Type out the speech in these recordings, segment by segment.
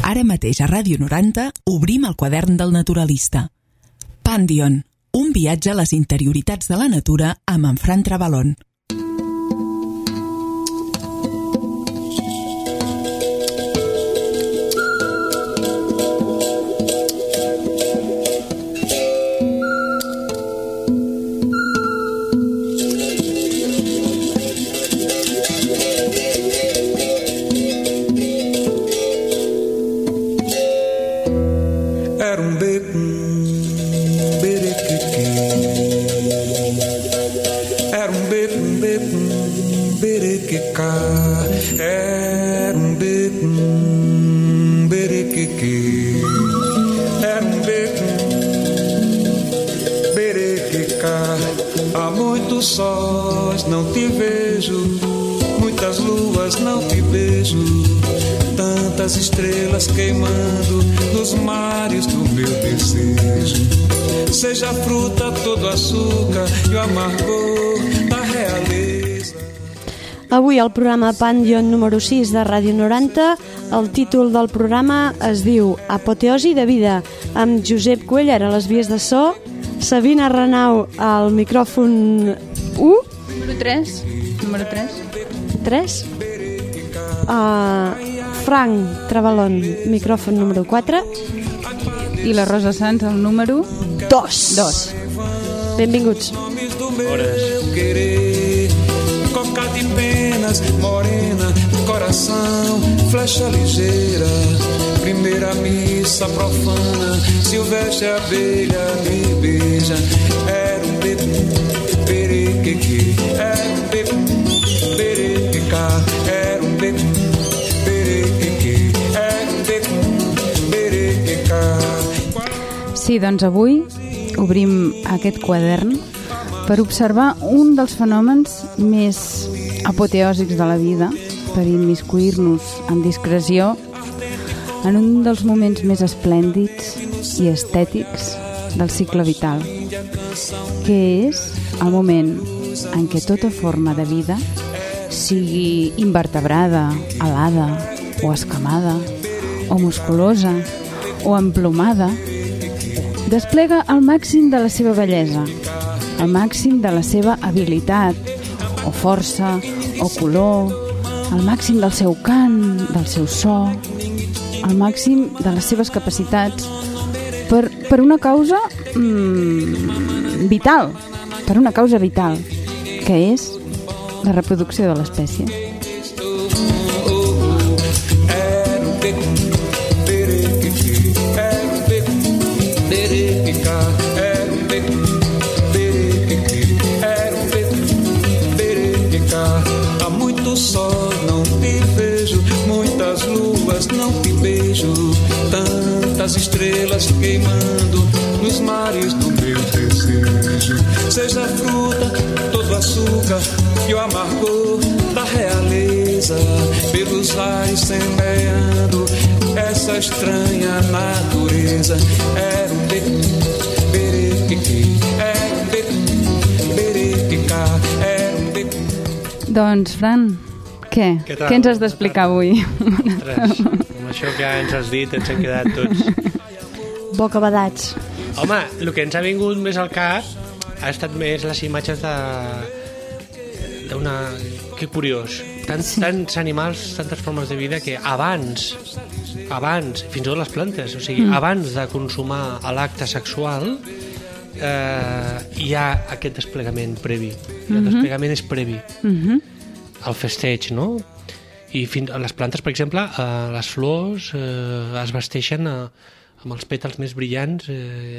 Ara mateix a Ràdio 90 obrim el quadern del naturalista. Pandion, un viatge a les interioritats de la natura amb en Fran Trabalón. Há muitos sóis, não te vejo, muitas luas, não te beijo, tantas estrelas queimando nos mares do meu desejo. Seja fruta todo açúcar e o amargor da realeza. Avui al programa Pandion número 6 de Ràdio 90, el títol del programa es diu Apoteosi de vida, amb Josep Cuéllar a les vies de so, Sabina Renau al micròfon 1. Número 3. 3. Frank Trabalón, micròfon número 4. I la Rosa Sanz al número 2. Benvinguts. Coca de penas, morena, coração, flecha ligeira, primeira missa profana, silvestre abelha me beija. Era bebum, perequeque, era bebum, perequeca, era bebum, perequeque, era bebum, perequeca. Sí, doncs avui obrim aquest quadern per observar un dels fenòmens més apoteòsics de la vida, per immiscuir-nos amb discreció en un dels moments més esplèndids i estètics del cicle vital, que és el moment en què tota forma de vida, sigui invertebrada, alada o escamada, o musculosa o emplomada, desplega el màxim de la seva bellesa, el màxim de la seva habilitat, o força, o color, el màxim del seu cant, del seu so, el màxim de les seves capacitats, per una causa vital, que és la reproducció de l'espècie. Há muito sol, não te vejo, muitas luas, não te beijo, tantas estrelas queimando nos mares do meu desejo. Seja fruta, todo açúcar e o amargor da realeza, pelos ares semeando essa estranha natureza. Era becum, berequiqui, era becum, berequica, era becum. Doncs, Fran, què ens has d'explicar avui? Ostres, amb això que ens has dit ens hem quedat tots bocabadats. Home, el que ens ha vingut més al cap ha estat més les imatges d'una... Que curiós, tants animals, tantes formes de vida que abans, fins i tot les plantes, o sigui, abans de consumar l'acte sexual hi ha aquest desplegament previ. El desplegament és previ al festeig, no? I les plantes, per exemple, les flors es vesteixen amb els pètals més brillants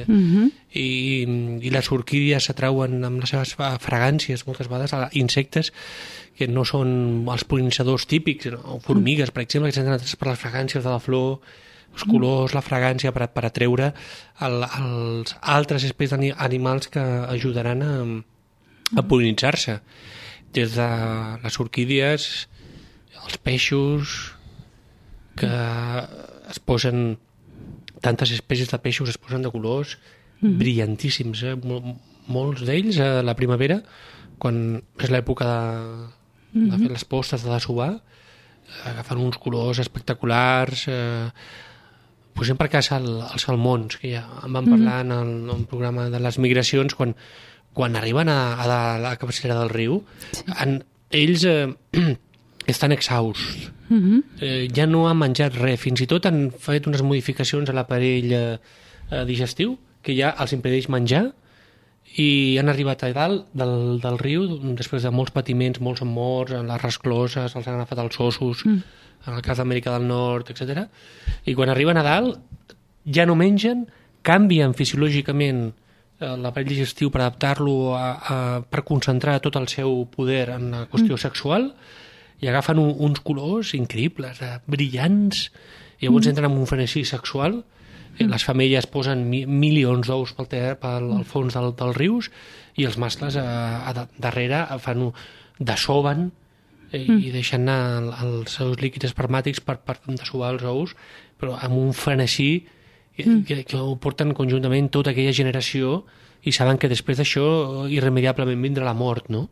i les orquídies s'atrauen amb les seves fragàncies moltes vegades a insectes que no són els pol·linitzadors típics, o formigues, per exemple, que s'han atrets per les fragàncies de la flor, els colors, la fragància, per atreure els altres espècies d'animals que ajudaran a pol·linitzar-se. Des de les orquídies, els peixos, que es posen, tantes espècies de peixos es posen de colors brillantíssims, molts d'ells a la primavera, quan és l'època de fer les postes, de desovar, agafen uns colors espectaculars, posem per cas els salmons, que ja en vam parlar en el programa de les migracions, quan arriben a la capçalera del riu, ells estan exhausts. Ja no han menjat res, fins i tot han fet unes modificacions a l'aparell digestiu que ja els impedeix menjar, i han arribat a dalt del riu després de molts patiments, molts morts, les rescloses, els han agafat els ossos, en el cas d'Amèrica del Nord, etc. I quan arriben a dalt ja no mengen, canvien fisiològicament l'aparell digestiu per adaptar-lo per concentrar tot el seu poder en la qüestió sexual, i agafen uns colors increïbles, brillants, i llavors entren en un frenesí sexual. Les femelles posen milions d'ous pel fons dels rius, i els mascles darrere dessoven i deixen anar els seus líquids espermàtics per dessovar els ous, però amb un frenesí que ho porten conjuntament tota aquella generació, i saben que després d'això irremediablement vindrà la mort, no?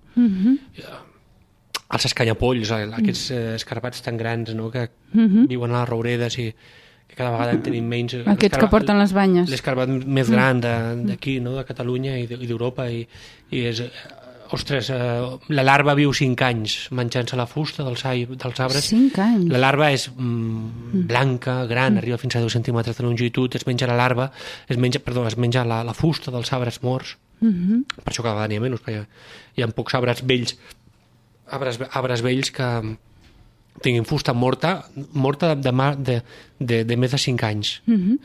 Els escanyapolls, aquests escarabats tan grans, no?, que viuen a les rouredes i que cada vegada en tenim menys. Aquests que porten les banyes. L'escarabat més gran d'aquí, no?, de Catalunya i d'Europa, i és... Ostres, la larva viu 5 anys menjant-se la fusta dels arbres. 5 anys? La larva és blanca, gran, arriba fins a 10 centímetres de longitud, es menja la larva, es menja la fusta dels arbres morts. Per això cada vegada n'hi ha menys, perquè hi ha pocs arbres vells que tinguin fusta morta de més de 5 anys.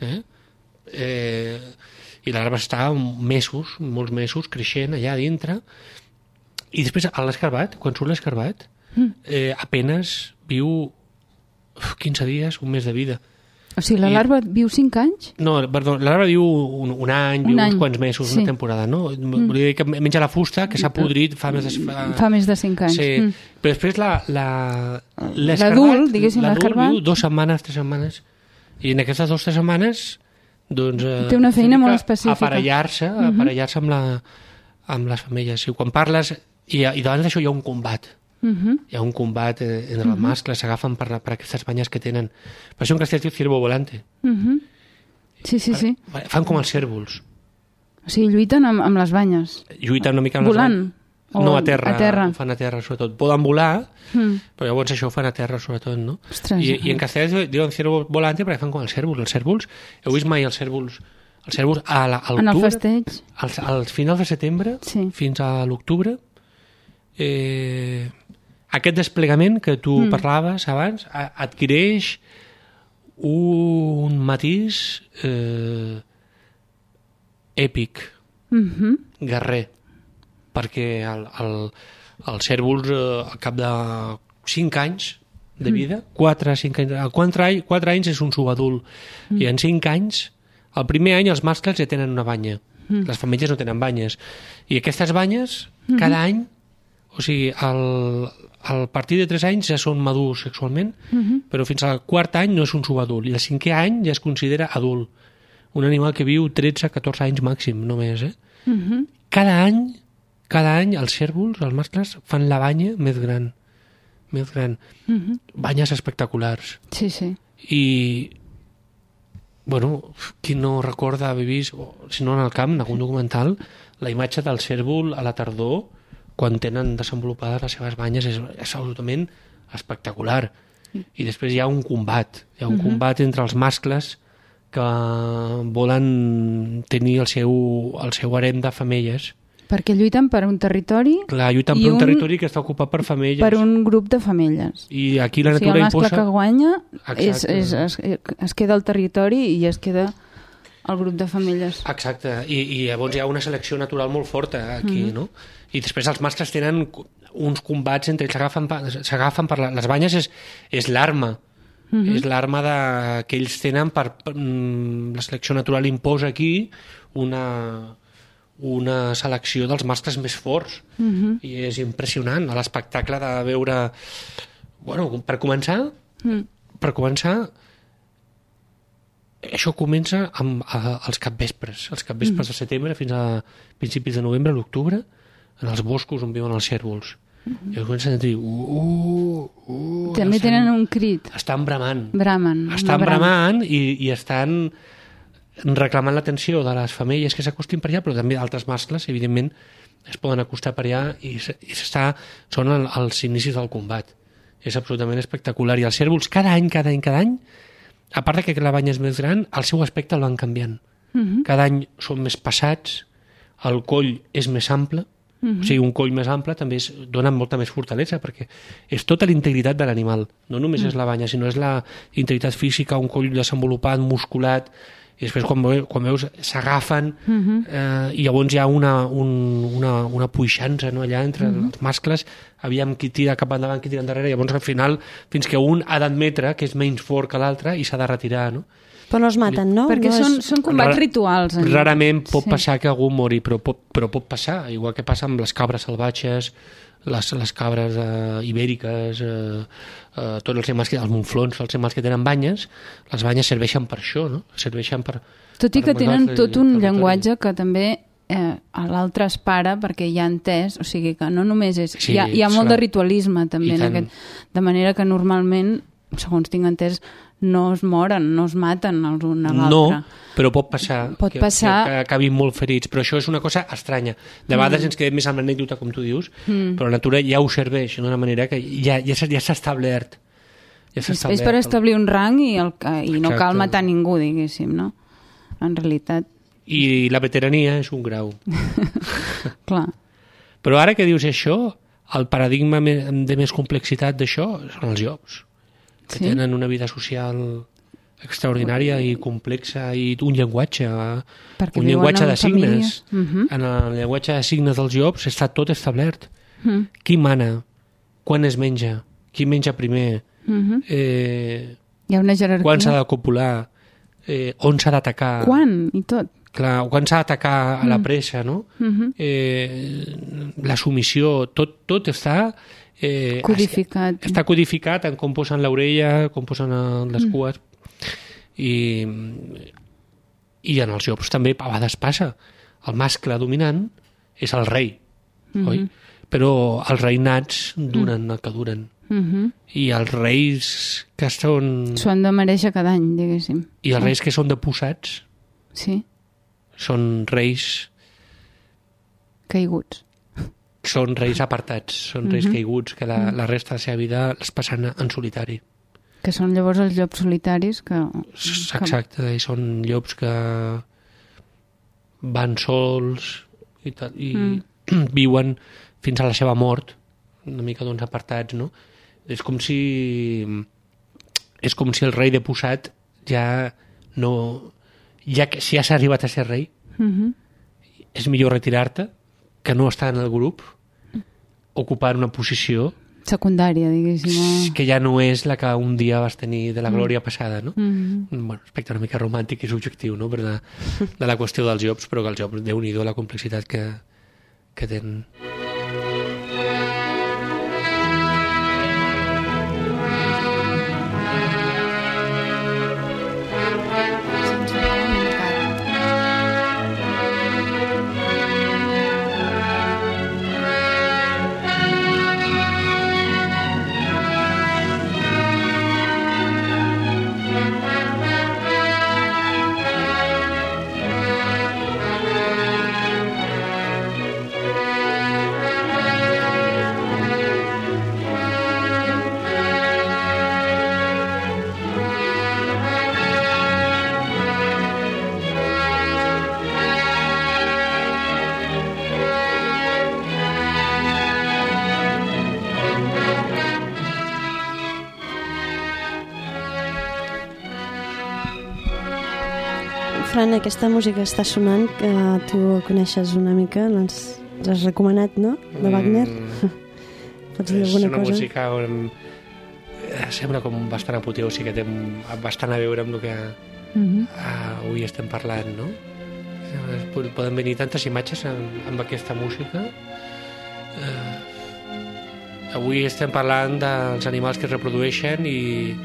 I la larva està molts mesos, creixent allà dintre. I després, a l'escarbat, quan surt l'escarbat, apenas viu 15 dies, un mes de vida. O sigui, la larva viu 5 anys? No, perdó, la larva viu un any, viu uns quants mesos, una temporada, no? Volia dir que menja la fusta, que s'ha podrit fa més de 5 anys. Sí, però després l'adult, diguéssim, l'escarbat, viu 2 setmanes, 3 setmanes, i en aquestes 2 o 3 setmanes doncs, té una feina molt específica. Aparellar-se amb les femelles. I quan parles, i davant d'això hi ha un combat. Hi ha un combat entre els mascles, s'agafen per aquestes banyes que tenen. Per això en castellà es diu ciervo volante. Sí. Fan com els cérvols. O sigui, lluiten amb les banyes. Lluiten una mica amb les banyes. Volant? No, a terra. Fan a terra, sobretot. Poden volar, però llavors això ho fan a terra, sobretot, no? Ostres, I en castellà diuen ciervo volante perquè fan com els cérvols. Els cérvols, heu vist mai els cérvols a l'octubre? En el festeig? Als finals de setembre, fins a l'octubre, aquest desplegament que tu parlaves abans adquireix un matís èpic, guerrer, perquè els cérvols al cap de 5 anys de vida, 4 anys és un subadult, i en 5 anys, el primer any els mascles ja tenen una banya, les femelles no tenen banyes, i aquestes banyes cada any, o sigui, al partir de 3 anys ja són madurs sexualment, però fins al 4è any no és un subadult, i al 5è any ja es considera adult, un animal que viu 13-14 anys màxim només. Cada any els cérvols, els mascles, fan la banya més gran. Banyes espectaculars. Sí. I bueno, qui no recorda haver vist, si no en el camp, en algun documental, la imatge del cérvol a la tardor quan tenen desenvolupades les seves banyes és absolutament espectacular. I després hi ha un combat. Hi ha un combat entre els mascles que volen tenir el seu harem de femelles. Perquè lluiten per un territori... Clar, lluiten per un territori que està ocupat per femelles. Per un grup de femelles. I aquí la natura imposa... O sigui, el mascle que guanya es queda al territori i es queda el grup de femelles. Exacte. I llavors hi ha una selecció natural molt forta aquí, no? I després els mascles tenen uns combats entre ells, s'agafen per les banyes, és l'arma. És l'arma que ells tenen per la selecció natural imposa aquí una selecció dels mascles més forts. I és impressionant l'espectacle de veure... Bueno, per començar, això comença als capvespres de setembre fins a principis de novembre, l'octubre, en els boscos on viuen els cérvols. I comencen a dir També tenen un crit. estan bramant. Estan bramant i estan reclamant l'atenció de les femelles que s'acostin per allà, però també altres mascles, evidentment, es poden acostar per allà i són els inicis del combat. És absolutament espectacular. I els cérvols cada any, a part que la banya és més gran, el seu aspecte el van canviant. Cada any són més passats, el coll és més ample, o sigui, un coll més ample també dona molta més fortalesa, perquè és tota la integritat de l'animal. No només és la banya, sinó és la integritat física, un coll desenvolupat, musculat, i després quan veus s'agafen i llavors hi ha una puixança, no, allà entre els mascles, aviam qui tira cap endavant, qui tira endarrere, i llavors al final fins que un ha d'admetre que és menys fort que l'altre i s'ha de retirar, no? Però no es maten, no? Perquè són combats rituals. Rarament pot passar que algú mori, però pot passar, igual que passa amb les cabres salvatges, les cabres ibèriques, tots els animals, els muflons, els animals que tenen banyes, les banyes serveixen per això, no? Serveixen per... Tot i que tenen tot un llenguatge que també l'altre es para perquè ja ha entès, o sigui que no només és... Sí, hi ha molt de ritualisme també en aquest, de manera que normalment, segons tinc entès, no es moren, no es maten els un a l'altre. No, però pot passar que acabin molt ferits, però això és una cosa estranya. De vegades ens quedem més amb l'anècdota, com tu dius, però la natura ja ho serveix d'una manera que ja s'ha establert. És per establir un rang i no cal matar ningú, diguéssim, no? En realitat... I la veterania és un grau. Clar. Però ara que dius això, el paradigma de més complexitat d'això són els llops, que tenen una vida social extraordinària i complexa i un llenguatge, un llenguatge de signes. En el llenguatge de signes dels llops està tot establert. Qui mana? Quan es menja? Qui menja primer? Hi ha una jerarquia. Quan s'ha de copular? On s'ha d'atacar? Quan? I tot. Clar, quan s'ha d'atacar a la pressa, no? La submissió, tot està... codificat. Està codificat en com posen l'orella, com posen les cues. I en els llops també a vegades passa. El mascle dominant és el rei, oi? Però els reinats duren el que duren. I els reis que són... S'ho han de mereixer cada any, diguéssim. I els reis que són deposats són reis... caiguts. Són reis apartats, són reis caiguts que la resta de la seva vida les passen en solitari. Que són llavors els llops solitaris que... Exacte, i són llops que van sols i viuen fins a la seva mort, una mica doncs apartats, no? És com si el rei deposat ja no... si ja s'ha arribat a ser rei, és millor retirar-te que no estar en el grup, ocupar una posició secundària, diguéssim. Que ja no és la que un dia vas tenir de la glòria passada, no? Bueno, aspecte una mica romàntic i subjectiu, no? De la qüestió dels llops, però que els llops, Déu-n'hi-do la complexitat que tenen. Fran, aquesta música està sonant, que tu coneixes una mica, l'has recomanat, no?, de Wagner. Pots dir alguna cosa? És una música sembla com bastant apoteòsica, que té bastant a veure amb el que avui estem parlant, no? Poden venir tantes imatges amb aquesta música. Avui estem parlant dels animals que es reprodueixen i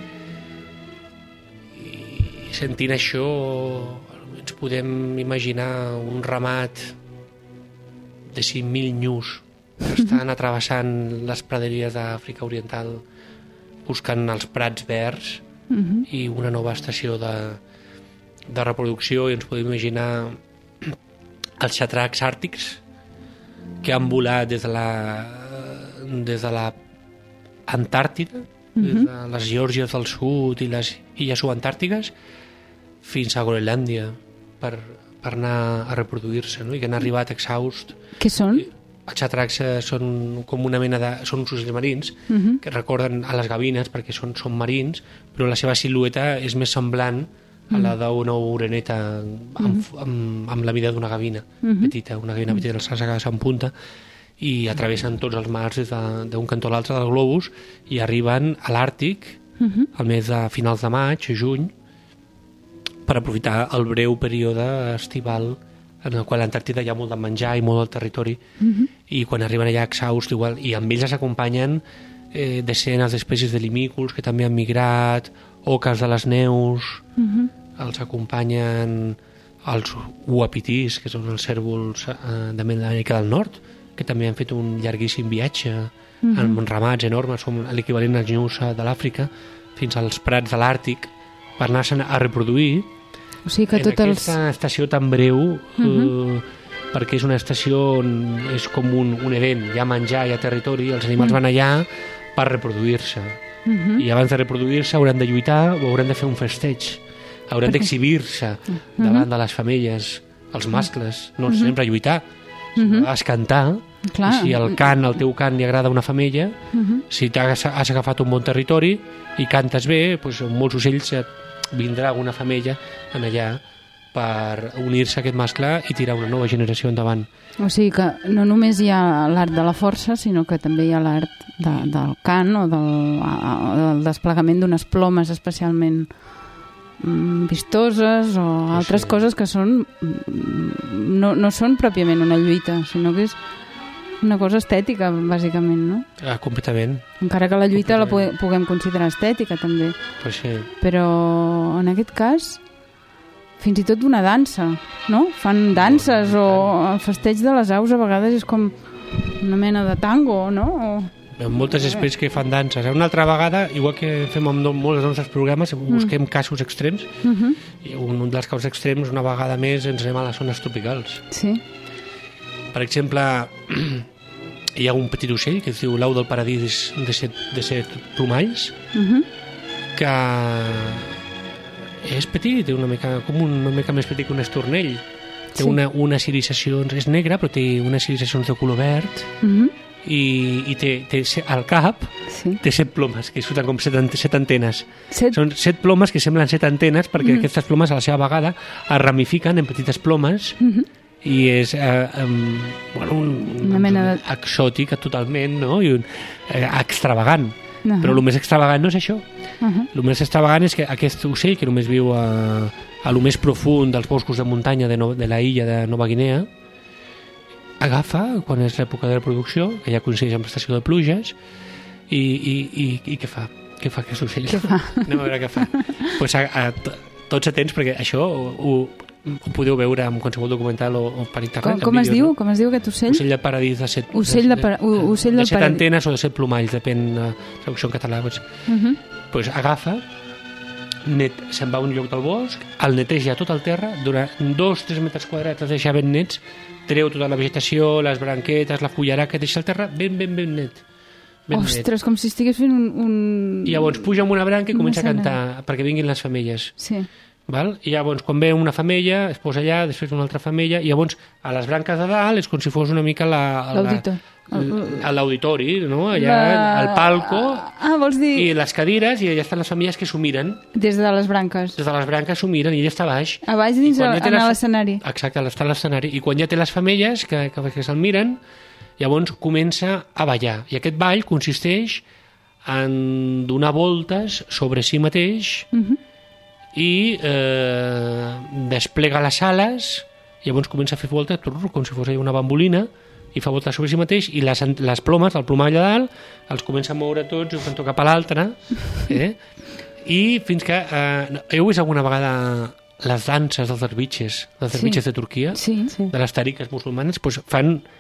sentint això ens podem imaginar un ramat de 5.000 nyus estan atrevessant les praderies d'Àfrica Oriental buscant els prats verds i una nova estació de reproducció, i ens podem imaginar els xatracs àrtics que han volat des de la Antàrtida, des de les Geòrgies del Sud i les illes subantàrtiques fins a Groenlàndia per anar a reproduir-se, no? I que han arribat exhaust. Què són? Els xatracs són com una mena de... són uns ocells marins que recorden a les gavines perquè són marins, però la seva silueta és més semblant a la d'una oreneta amb la mida d'una gavina petita, una gavina petita, les ales en punta, i travessen tots els mars des d'un cantó a l'altre del globus i arriben a l'Àrtic al mes de finals de maig o juny per aprofitar el breu període estival en el qual a l'Antàrtida hi ha molt de menjar i molt del territori, i quan arriben allà exhaust igual, i amb ells s'acompanyen desenes d'espècies de limícols que també han migrat, oques de les neus, els acompanyen els uapitís, que són els cérvols d'Amèrica del Nord, que també han fet un llarguíssim viatge amb ramats enormes, com l'equivalent als nyus de l'Àfrica, fins als prats de l'Àrtic, per anar-se'n a reproduir. O sigui que en aquesta estació tan breu, perquè és una estació on és com un Edén, hi ha menjar, hi ha territori, els animals van allà per reproduir-se. I abans de reproduir-se hauran de lluitar o hauran de fer un festeig, hauran d'exhibir-se davant de les femelles, els mascles, no sempre lluitar, has cantar. Clar. Si el teu cant li agrada a una femella, si has agafat un bon territori i cantes bé, doncs molts ocells vindrà una femella en allà per unir-se a aquest mascle i tirar una nova generació endavant. O sigui que no només hi ha l'art de la força, sinó que també hi ha l'art del cant o del desplegament d'unes plomes especialment vistoses o altres coses que són no són pròpiament una lluita, sinó que és una cosa estètica, bàsicament, no? Completament. Encara que la lluita la puguem considerar estètica, també. Pues sí. Però, en aquest cas, fins i tot una dansa, no? Fan danses o el festeig de les aus a vegades és com una mena de tango, no? Hi ha moltes espècies que fan danses. Una altra vegada, igual que fem amb molts dels nostres programes, busquem casos extrems, i un dels casos extrems, una vegada més, ens anem a les zones tropicals. Sí. Per exemple, hi ha un petit ocell que es diu l'au del paradís de set plomalls, que és petit, una mica més petit que un estornell. Té unes irisacions, és negre, però té unes irisacions de color verd, i té al cap té 7 plomes, que surten com 7 antenes. Són 7 plomes que semblen 7 antenes, perquè aquestes plomes a la seva vegada es ramifiquen en petites plomes, i és una mena exòtic totalment, no? I extravagant. Però el més extravagant no és això. El més extravagant és que aquest ocell, que només viu a lo més profund dels boscos de muntanya de la illa de Nova Guinea, agafa, quan és l'època de reproducció, que ja coincideix amb l'estació de pluges, i què fa? Què fa aquest ocell? Què fa? Anem a veure què fa. Pues tots atents, perquè això ho podeu veure en qualsevol documental o per internet. Com es diu? Com es diu aquest ocell? Ocell de paradís de 7 antenes o de 7 plomalls, depèn de la traducció en català. Pues agafa, se'n va a un lloc del bosc, el neteja tot el terra, durant 2-3 metres quadrats els deixa ben nets, treu tota la vegetació, les branquetes, la fullaraca, deixa el terra ben net. Ostres, com si estigués fent un... I llavors puja amb una branca i comença a cantar perquè vinguin les femelles. Sí. Val? I llavors quan ve una femella es posa allà, després una altra femella, i llavors a les branques de dalt és com si fos una mica l'auditori, no? Allà al palco, vols dir... i les cadires, i allà estan les femelles que s'ho miren. Des de les branques. Des de les branques s'ho miren, i ella està a baix. A baix dins a l'escenari. Exacte, està a l'escenari. I quan ja té les femelles que se'l miren, llavors comença a ballar. I aquest ball consisteix en donar voltes sobre si mateix, i desplega les ales, i llavors comença a fer voltes com si fos una bambolina, i fa voltes sobre si mateix, i les plomes, el plomall de dalt, els comença a moure tots i ho fan cap a l'altre, i fins que heu vist alguna vegada les danses dels derbitxes de Turquia, de les tariques musulmanes, doncs fan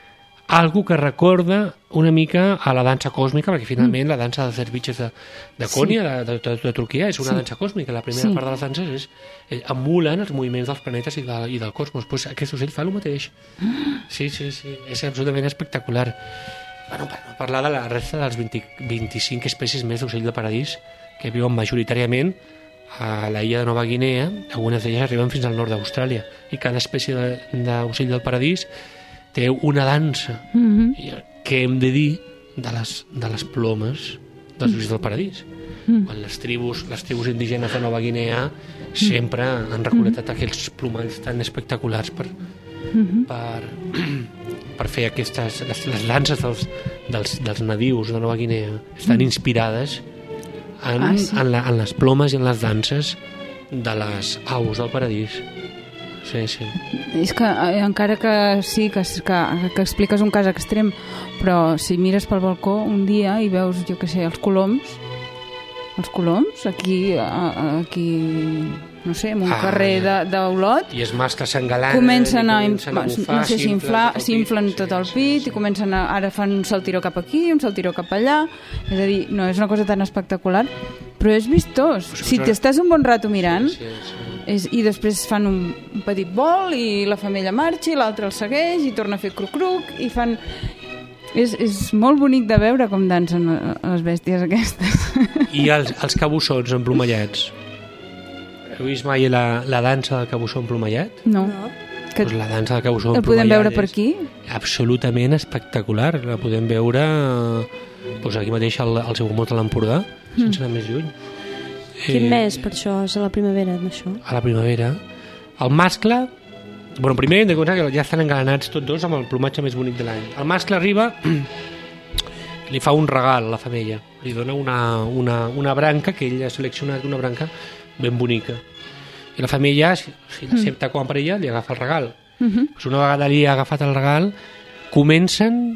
algo que recorda una mica a la dansa còsmica, perquè finalment la dansa dels bitxes de Konya, de Turquia, és una dansa còsmica. La primera part de les danses emulen els moviments dels planetes i del cosmos. Pues aquest ocell fa el mateix. Sí, és absolutament espectacular. Bueno, per no parlar de la resta dels 25 espècies més d'ocell de paradís que viuen majoritàriament a la illa de Nova Guinea. Algunes d'elles arriben fins al nord d'Austràlia, i cada espècie d'ocell del paradís té una dansa que hem de dir de les plomes dels ocells del paradís. Quan les tribus indígenes de Nova Guinea sempre han recol·lectat aquells plomalls tan espectaculars per fer aquestes... Les danses dels nadius de Nova Guinea estan inspirades en les plomes i en les danses de les aus del paradís. Sí. És que encara que sí, que expliques un cas extrem, però si mires pel balcó un dia i veus, jo què sé, els coloms aquí no sé, en un carrer d'Olot, i els mascles s'engalanen, comencen a bufar, no sé, s'inflen tot el pit, i comencen ara fan un saltiró cap aquí, un saltiró cap allà, és a dir, no és una cosa tan espectacular, però és vistós. Si t'estàs un bon rato mirant, i després fan un petit vol i la femella marxa i l'altre el segueix i torna a fer cruc-cruc i fan... És molt bonic de veure com dansen les bèsties aquestes. I els cabussons emplomallats? Heu vist mai la dansa del cabussó emplomallat? No. Pues la dansa del cabussó emplomallat el podem veure per aquí? Absolutament espectacular. La podem veure aquí mateix al seu mot de l'Empordà, sense anar més lluny. Quin mes per això? És a la primavera, això? A la primavera. El mascle... Bueno, primer hem de comptar que ja estan engalanats tots dos amb el plomatge més bonic de l'any. El mascle arriba, li fa un regal a la femella. Li dona una branca, que ell ha seleccionat una branca ben bonica. I la femella, si l'accepta com per ella, li agafa el regal. Pues una vegada li ha agafat el regal, comencen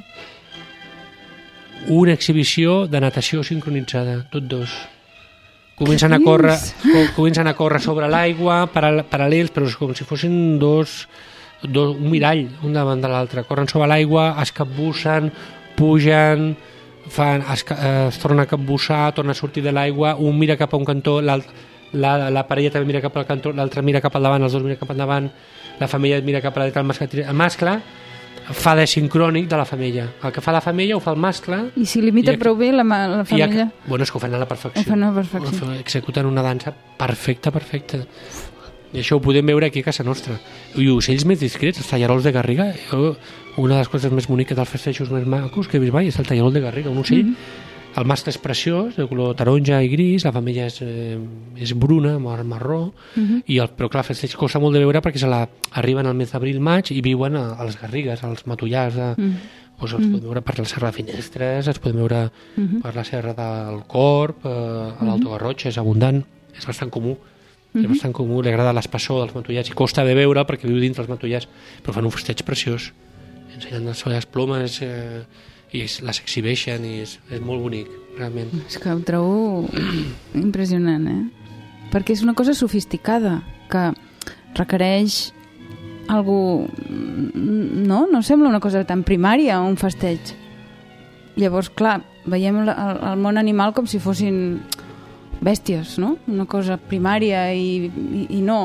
una exhibició de natació sincronitzada, tots dos. Comencen a córrer sobre l'aigua, paral·lels, però és com si fossin un mirall, un davant de l'altre. Corren sobre l'aigua, es capbussen, pugen, es tornen a capbussar, tornen a sortir de l'aigua, un mira cap a un cantó, la parella també mira cap al cantó, l'altre mira cap al davant, els dos miren cap al davant, la femella mira cap a la dreta, el mascle fa de sincrònic de la femella. El que fa la femella ho fa el mascle. I si limita prou bé la femella? Bueno, és que ho fan a la perfecció. Executen una dansa perfecta. I això ho podem veure aquí a casa nostra. I ocells més discrets, els tallarols de Garriga. Una de les coses més boniques dels festejos més macos que he vist mai és el tallarol de Garriga, un ocell. El mascle és preciós, de color taronja i gris, la femella és bruna, marró, però clar, el festeig costa molt de veure perquè arriben al mes d'abril-maig i viuen a les garrigues, als matollars. Els podem veure per la serra de Finestres, els podem veure per la serra del Corp, a l'Alto Garrotxa, és abundant, és bastant comú. És bastant comú, li agrada l'espessor dels matollars i costa de veure perquè viu dins dels matollars, però fan un festeig preciós, ensenyant les plomes i les exhibeixen i és molt bonic, realment. És que ho trobo impressionant, perquè és una cosa sofisticada que requereix algú... No sembla una cosa tan primària, un festeig. Llavors, clar, veiem el món animal com si fossin bèsties, no? Una cosa primària i no.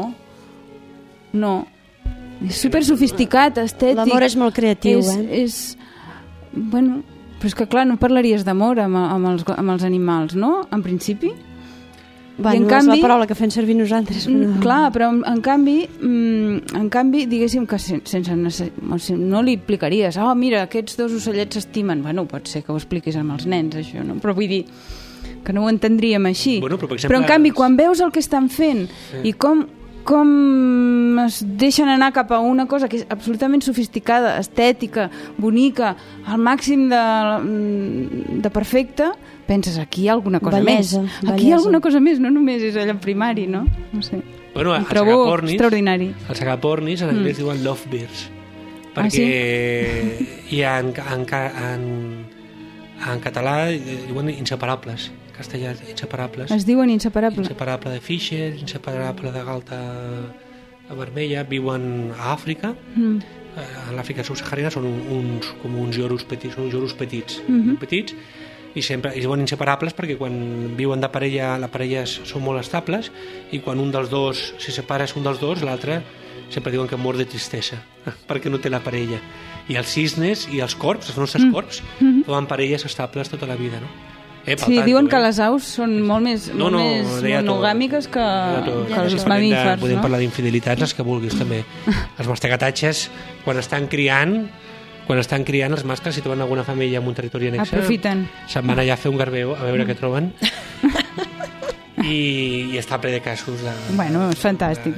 És super sofisticat, estètic. L'amor és molt creatiu, Bueno, però és que clar, no parlaries d'amor amb els animals, no? En principi. Bueno, és la paraula que fem servir nosaltres. Clar, però en canvi, diguéssim que no li aplicaries, mira, aquests dos ocellets s'estimen. Bueno, pot ser que ho expliquis amb els nens, això, no? Però vull dir que no ho entendríem així. Bueno, però en canvi, quan veus el que estan fent i com es deixen anar cap a una cosa que és absolutament sofisticada, estètica, bonica, al màxim de perfecte, penses, aquí hi ha alguna cosa més. Aquí hi ha alguna cosa més, no només és allò primari, no? No sé. Bueno, ho trobo extraordinari. Els agapornis en anglès diuen lovebirds, perquè en català diuen inseparables. Castellà, inseparables. Es diuen inseparables. Inseparable de Fischer, inseparable de galta vermella, viuen a Àfrica, a l'Àfrica subsahariana són com uns lloros petits, petits, i sempre i són inseparables perquè quan viuen de parella, la parella són molt estables, i quan un dels dos se separa un dels dos, l'altre sempre diuen que mor de tristesa perquè no té la parella. I els cisnes i els corps, els nostres corps, formen parelles estables tota la vida, no? Sí, diuen que les aus són molt més monogàmiques que els mamífers, podem no? parlar d'infidelitats, els que vulguis també. Els mastegatatges, quan estan criant els mascles, si troben alguna femella en un territori annexe, aprofiten, se'n van allà a fer un garbeo a veure què troben. I està ple de casos de... Bueno, és fantàstic.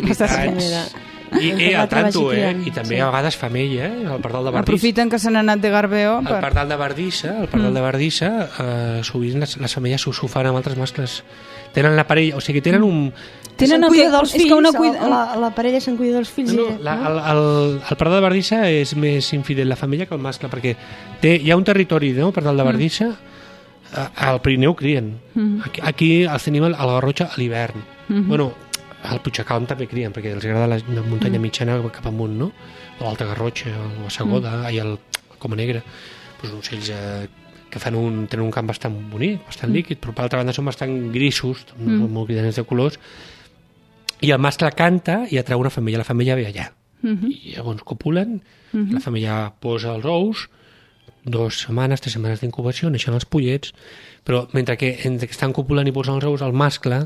I al tanto, i també a vegades femella, el pardal de Bardissa. Aprofiten que s'han anat de garbeo. El pardal de Bardissa, sovint les femelles s'ho fan amb altres mascles. Tenen la parella, o sigui, tenen un... Se'n cuida dels fills, la parella se'n cuida dels fills. El pardal de Bardissa és més infidel la femella que el mascle, perquè hi ha un territori, no?, pardal de Bardissa, al Pirineu crien. Aquí els tenim al Garrotxa a l'hivern. Bueno, al Puigdecalm també crien, perquè els agrada la muntanya mitjana cap amunt, no? O l'Alta Garrotxa, o a Sagoda, i el Coma Negra. Doncs ocells que tenen un camp bastant bonic, bastant líquid, però per altra banda són bastant grisos, molt cridaners de colors, i el mascle canta i atrau una femella. La femella ve allà. I llavors copulen, la femella posa els ous, 2 setmanes, 3 setmanes d'incubació, neixen els pollets, però mentre que estan copulant i posen els ous, el mascle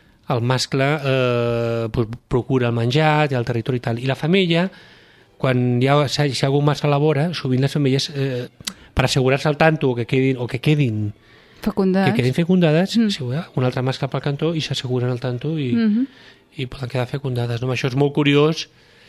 procura el menjar, té el territori i tal. I la femella, quan si algun mascle elabora, sovint les femelles, per assegurar-se al tanto que quedin fecundades, un altre mascle pel cantó i s'asseguren al tanto i poden quedar fecundades. No? Això és molt curiós,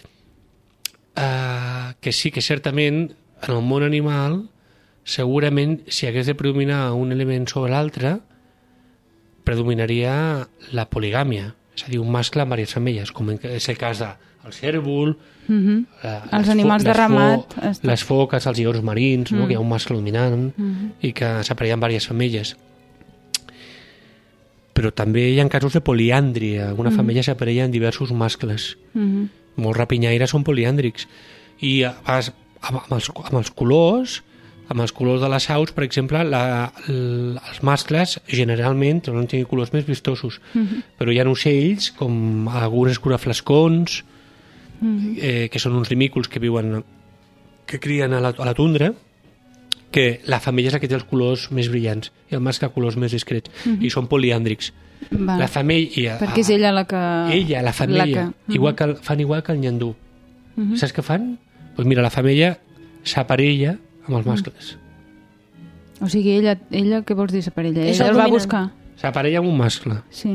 que sí que certament en el món animal segurament si hagués de predominar un element sobre l'altre predominaria la poligàmia, és a dir, un mascle amb diverses femelles, com és el cas del cèrvol, els animals de ramat, les foques, els lleons marins, no? Que hi ha un mascle dominant i que s'aparellen diverses femelles. Però també hi ha casos de poliàndria, una femella s'aparella en diversos mascles. Molts rapinyaires són poliàndrics. I amb els colors de les aus, per exemple, els mascles generalment no tenen colors més vistosos, però hi ha ocells com alguns escuraflascons, que són uns limícols que crien a la tundra, que la femella és la que té els colors més brillants i el mascle colors més discrets, i són poliàndrics. La femella, perquè és ella la que... Ella, la femella, fan igual que el nyandú. Saps què fan? Doncs mira, la femella s'aparella amb els mascles. O sigui, ella què vols dir s'aparella? Ella el va buscar? S'aparella amb un mascle. Sí.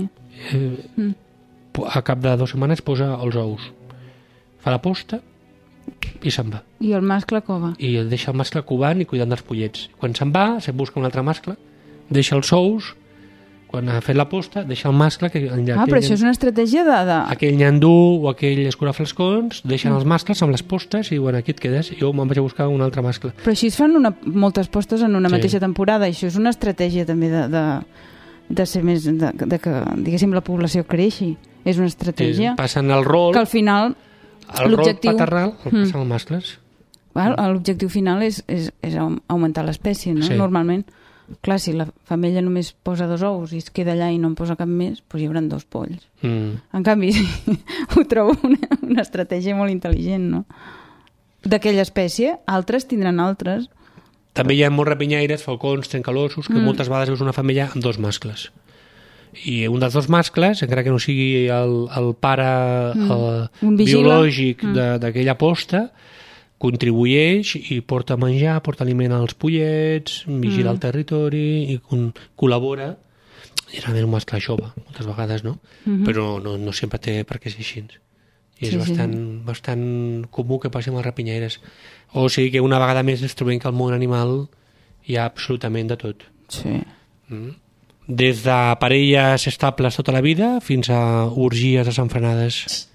A cap de 2 setmanes posa els ous. Fa la posta i se'n va. I el mascle cova? I deixa el mascle covant i cuidant dels pollets. Quan se'n va, se'n busca un altre mascle, deixa els ous, quan ha fet la posta, deixa el mascle... però això és una estratègia de... Aquell nyandú o aquell escuraflascons deixen els mascles amb les postes i bueno, aquí et quedes. Jo me'n vaig a buscar un altre mascle. Però així es fan moltes postes en una mateixa temporada. Això és una estratègia també de ser més... de que, diguéssim, la població creixi. És una estratègia. Passen el rol... Que al final... El rol paternal el passen els mascles. L'objectiu final és augmentar l'espècie, no? Sí. Normalment. Clar, si la femella només posa 2 ous i es queda allà i no en posa cap més, doncs hi haurà 2 polls. En canvi, ho trobo una estratègia molt intel·ligent, no? D'aquella espècie, altres tindran altres. També hi ha molts rapinyaires, falcons, trencalossos, que moltes vegades veus una femella amb 2 mascles. I un dels 2 mascles, encara que no sigui el pare biològic d'aquella posta, contribueix i porta menjar, porta aliment als pollets, vigila el territori i col·labora. Generalment un mascle jove, moltes vegades, no? Però no sempre té per què ser així. I és bastant comú que passi amb els rapinyaires. O sigui que una vegada més ens trobem que al món animal hi ha absolutament de tot. Sí. Des de parelles estables tota la vida fins a orgies desenfrenades.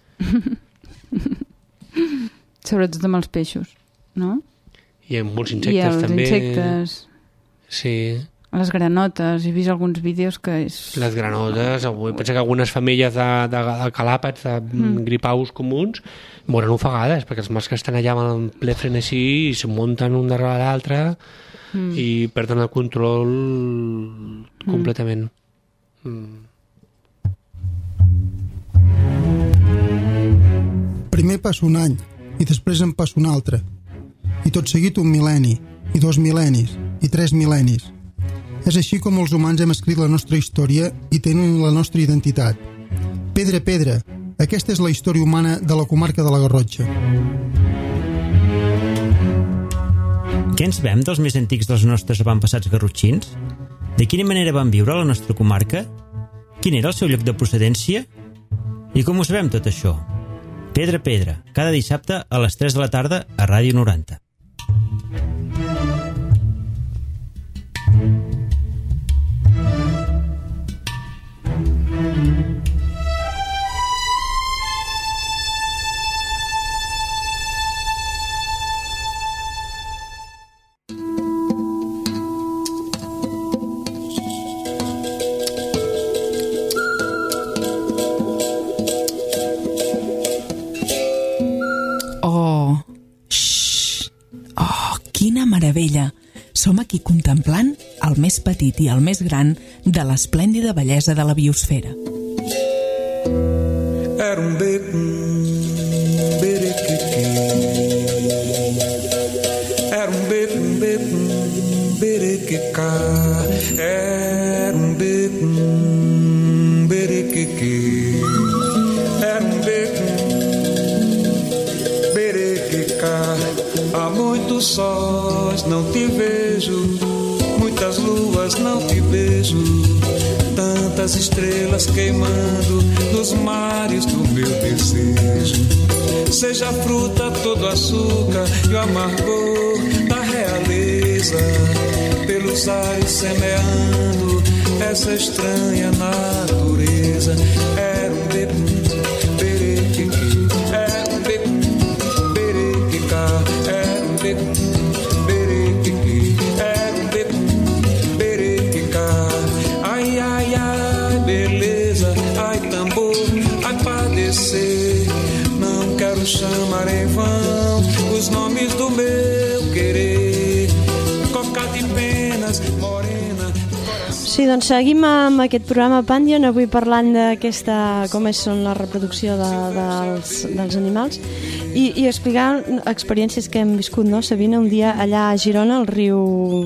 Sobretot amb els peixos, no? I amb molts insectes també. I els insectes. Sí. Les granotes, he vist alguns vídeos que és... Les granotes, penso que algunes femelles de calàpats, de gripaus comuns, moren ofegades, perquè els mascles estan allà en ple frenesí i se munten un darrere l'altre i perden el control completament. Primer passa un any i després en passa un altre. I tot seguit un mil·lenni, i 2 mil·lennis, i 3 mil·lennis. És així com els humans hem escrit la nostra història i tenen la nostra identitat. Pedra a pedra, aquesta és la història humana de la comarca de la Garrotxa. Què ens vem dels més antics dels nostres avantpassats garrotxins? De quina manera van viure a la nostra comarca? Quin era el seu lloc de procedència? I com ho sabem tot això? Pedra a pedra, cada dissabte a les 3 de la tarda a Ràdio 90. Quina meravella! Som aquí contemplant el més petit i el més gran de l'esplèndida bellesa de la biosfera. Era beco, berequeque. Era beco, berequeca. Era beco, berequeque. Era beco, berequeca. Há muitos sóis não te vejo, muitas luas não te beijo, tantas estrelas queimando nos mares do meu desejo. Seja a fruta todo açúcar e o amargor da realeza, pelos ares semeando essa estranha natureza. Era beco, berequique, era beco, berequica. Ai, ai, ai, beleza, ai, tambor, ai, padecer. Não quero chamar em vão os nomes do meu querer. Coca de penas, morena. Sí, doncs seguim amb aquest programa Pandion, avui parlant d'aquesta, com són la reproducció dels animals i explicar experiències que hem viscut, no? Sabina, un dia allà a Girona, al riu...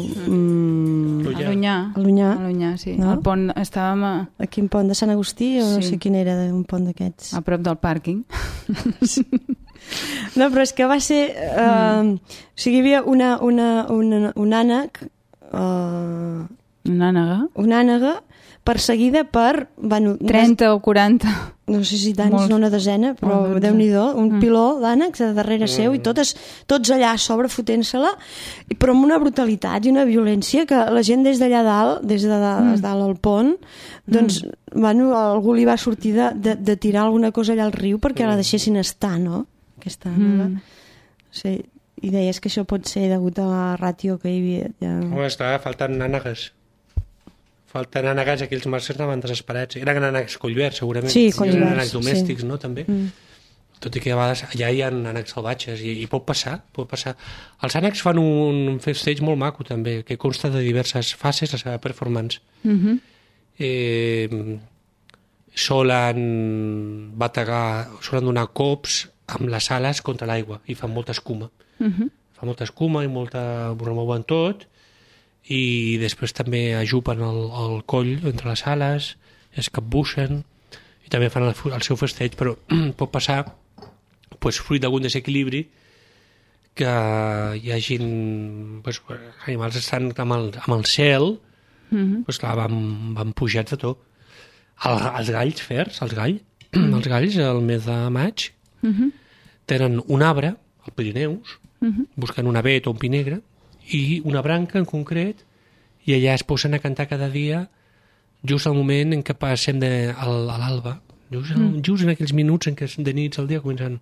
Alunyà, sí. No? Al pont, estàvem a... A quin pont? De Sant Agustí o no sé quin era, un pont d'aquests? A prop del pàrquing. No, però és que va ser... O sigui, hi havia un ànec... Una ànega? Una ànega perseguida per... Bueno, 30 o 40. No sé si tants, no una desena, però Déu-n'hi-do, un piló d'ànecs a darrere seu i tots allà a sobre fotent-se-la, però amb una brutalitat i una violència que la gent des d'allà dalt, des de dalt al pont, doncs, bueno, algú li va sortir de tirar alguna cosa allà al riu perquè la deixessin estar, no? Aquesta ànega. Sí, i deies que això pot ser degut a la ràtio que hi havia. Ja... Home, està faltant ànegues. Falten ànegues, aquells marxes anaven desesperats. Eren ànecs collverts, segurament. Sí, collverts. Eren ànecs domèstics, no?, també. Tot i que a vegades allà hi ha ànecs salvatges i pot passar. Els ànecs fan un festeig molt maco, també, que consta de diverses fases, la seva performance. Solen donar cops amb les ales contra l'aigua i fan molta escuma. Fa molta escuma i remouen tot, i després també ajupen el coll entre les ales, es capbussen i també fan el seu festeig, però pot passar, fruit d'algun desequilibri, que hi hagin animals estan amb el cel, clar, van pujats de tot. Els galls fers, els galls al mes de maig tenen un arbre al Pirineus, buscant un avet o un pi negre, i una branca en concret, i allà es posen a cantar cada dia just al moment en què passem a l'alba, just en aquells minuts en què de nits al dia comencen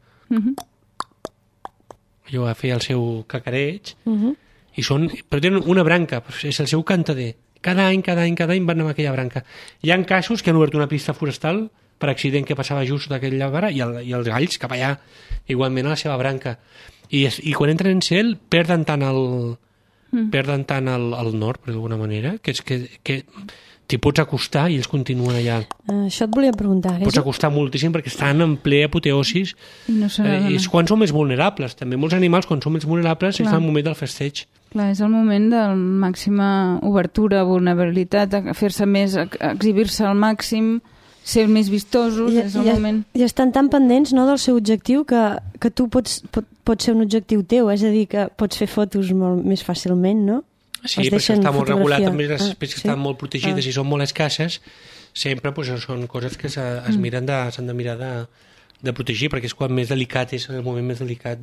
allò a fer el seu cacareig, però tenen una branca, és el seu cantader, Cada any van amb aquella branca. Hi ha casos que han obert una pista forestal per accident que passava just d'aquell arbre i els galls cap allà, igualment a la seva branca. I quan entren en cel perden tant el nord, per d'alguna manera, que és que t'hi pots acostar i ells continuen allà. Això et volia preguntar. Pots acostar moltíssim perquè estan en ple apoteosis. És quan són més vulnerables. També molts animals, quan són més vulnerables, és el moment del festeig. Clar, és el moment de màxima obertura, vulnerabilitat, fer-se més, exhibir-se al màxim, ser més vistosos, és el moment. I estan tan pendents, no, del seu objectiu que tu pots ser un objectiu teu, és a dir, que pots fer fotos molt més fàcilment, no? Sí, perquè està molt regulat, també les espècies estan molt protegides i són molt escasses, sempre són coses que s'han de mirar de protegir, perquè és quan més delicat, és el moment més delicat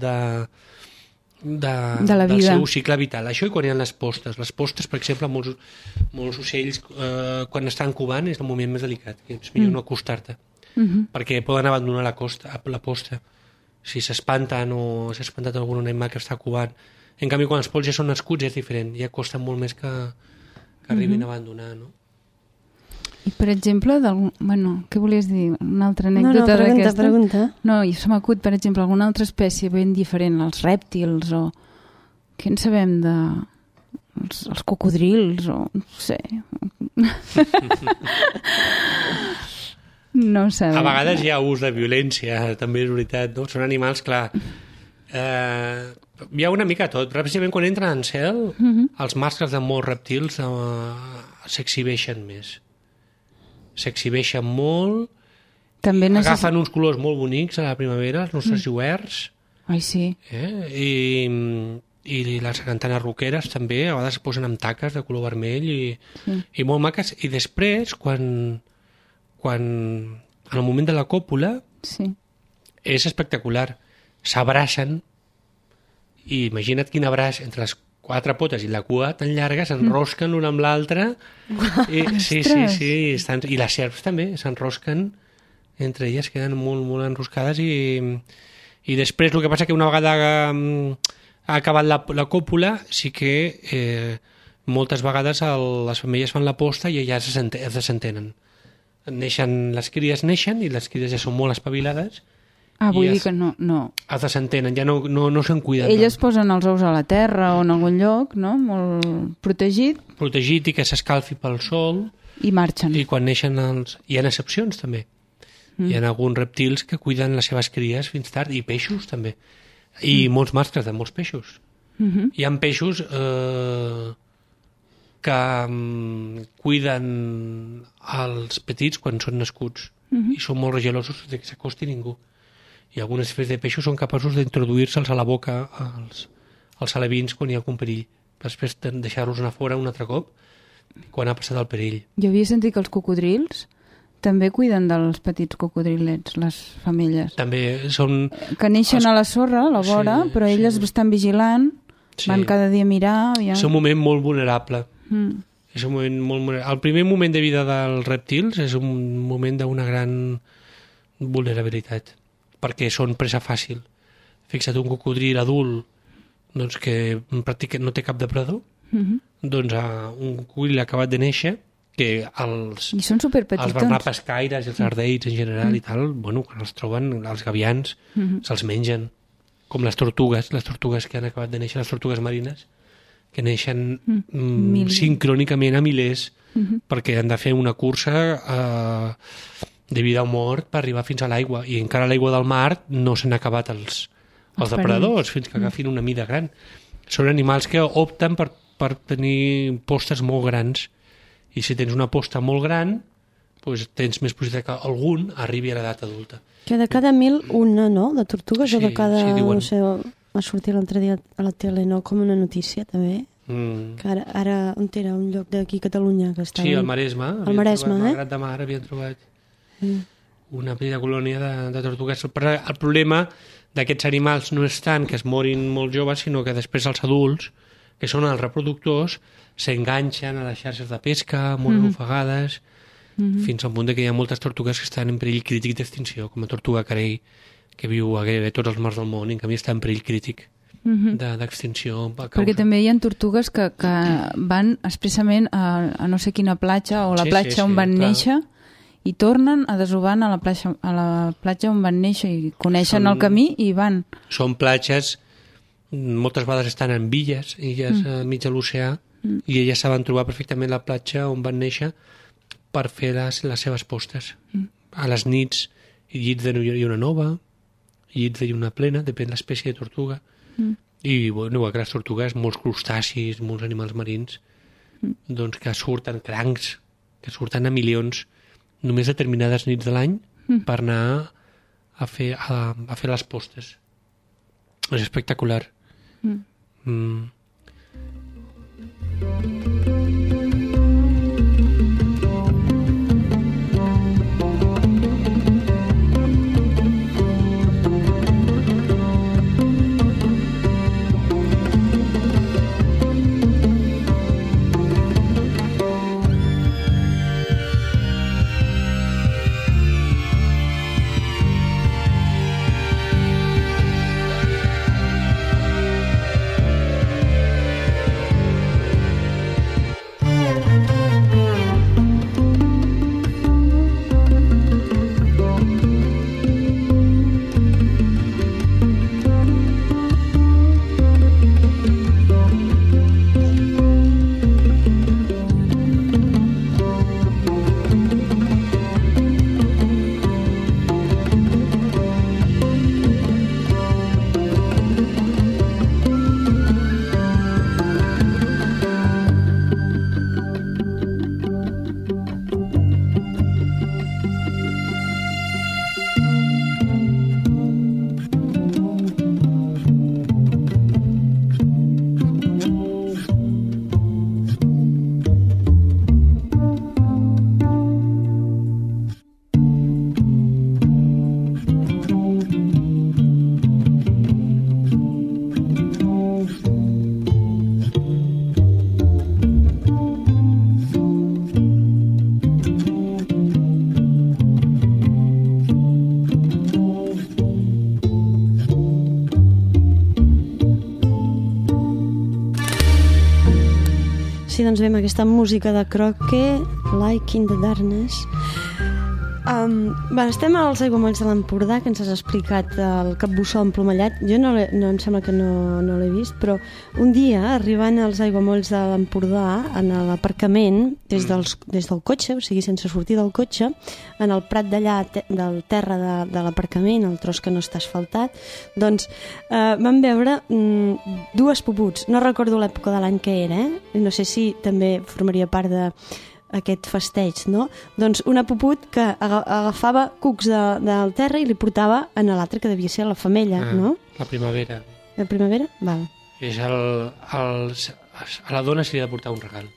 del seu cicle vital. Això i quan hi ha les postes. Les postes, per exemple, molts ocells, quan estan covant, és el moment més delicat, que és millor no acostar-te, perquè poden abandonar la posta. Si s'espanten o s'ha espantat algun animal que està covant. En canvi, quan els polls ja són nascuts és diferent, ja costa molt més que arribin a abandonar, no? I, per exemple, què volies dir? Una altra anècdota d'aquesta? Pregunta. No, i se m'acut, per exemple, alguna altra espècie ben diferent, els rèptils, o què en sabem de els cocodrils, o no sé. No ho sabem. A vegades hi ha ús de violència, també és veritat, no? Són animals, clar... hi ha una mica tot, però precisament quan entren en cel els mascles de molts rèptils s'exhibeixen més, s'exhibeixen molt, agafen uns colors molt bonics a la primavera, els nostres lluerts. Ai, sí. I les cantanes roqueres també a vegades es posen amb taques de color vermell i molt maques, i després quan en el moment de la còpula és espectacular, s'abracen. I imagina't quin abraç entre les 4 potes i la cua tan llarga, s'enrosquen l'una amb l'altra. Sí. I les serps també s'enrosquen entre elles, queden molt, molt enroscades i després el que passa que una vegada ha acabat la còpula sí que moltes vegades les femelles fan la posta i ja es desentenen. Les cries neixen i les cries ja són molt espavilades. Vull dir que no... Es desentenen, ja no se'n cuiden. Elles posen els ous a la terra o en algun lloc, no? Molt protegit. Protegit i que s'escalfi pel sol. I marxen. I quan neixen hi ha excepcions, també. Hi ha alguns reptils que cuiden les seves cries fins tard, i peixos, també. I molts mascles de molts peixos. Hi ha peixos que cuiden els petits quan són nascuts i són molt gelosos de que s'acosti ningú. I algunes espècies de peixos són capaços d'introduir-se'ls a la boca als alevins quan hi ha algun perill, després de deixar-los anar fora un altre cop quan ha passat el perill. Jo havia sentit que els cocodrils també cuiden dels petits cocodrilets, les femelles. També són... Que neixen a la sorra, a la vora, però elles estan vigilant, van cada dia a mirar... És un moment molt vulnerable. És un moment molt vulnerable. El primer moment de vida dels rèptils és un moment d'una gran vulnerabilitat, perquè són presa fàcil. Fixa't, un cocodril adult doncs, que pràcticament no té cap depredador, doncs un cocodril acabat de néixer, que i són superpetitons. Els bernapescaires i els ardeïts en general i tal, bueno, quan els troben, els gavians se'ls mengen, com les tortugues que han acabat de néixer, les tortugues marines, que neixen sincrònicament a milers, perquè han de fer una cursa de vida o mort per arribar fins a l'aigua, i encara a l'aigua del mar no s'han acabat els depredadors fins que agafin una mida gran. Són animals que opten per tenir postes molt grans, i si tens una posta molt gran doncs tens més possibilitat que algun arribi a l'edat adulta. Que de cada 1.000 una, no?, de tortugues, o de cada... Sí, diuen... No sé, va sortir l'altre dia a la tele, no?, com una notícia, també. Que ara on era un lloc d'aquí a Catalunya que estava... Sí, al Maresme. Al Maresme, Malgrat de Mar havien trobat una petita colònia de tortugues. Però el problema d'aquests animals no és tant que es morin molt joves, sinó que després els adults, que són els reproductors, s'enganxen a les xarxes de pesca, moren ofegades, fins al punt que hi ha moltes tortugues que estan en perill crític d'extinció, com la tortuga carei, que viu a gairebé tots els mars del món, i en canvi està en perill crític. d'extinció. Perquè també hi ha tortugues que van expressament a no sé quina platja o la platja on van néixer i tornen a desovar a la platja on van néixer i coneixen el camí i van. Són platges, moltes vegades estan en illes mig de l'oceà, i elles saben trobar perfectament la platja on van néixer per fer les seves postes. A les nits, llits de lluna nova, llits de lluna plena, depèn de l'espècie de tortuga. I, bueno, les tortugues, molts crustacis, molts animals marins, doncs que surten crancs, que surten a milions, només determinades nits de l'any per anar a fer les postes. És espectacular. Sí, doncs bé, amb aquesta música de Croque, Like in the Darkness. Estem als aiguamolls de l'Empordà, que ens has explicat el capbussó emplomallat. Jo em sembla que no l'he vist, però un dia, arribant als aiguamolls de l'Empordà, en l'aparcament, des del cotxe, o sigui, sense sortir del cotxe, en el prat d'allà, del terra de l'aparcament, el tros que no està asfaltat, doncs vam veure dues puputs. No recordo l'època de l'any que era, no sé si també formaria part d'aquest festeig, no? Doncs una puput que agafava cucs del terra i li portava a l'altre, que devia ser la femella, no? La primavera. La primavera? Val. És a la dona se li ha de portar un regal.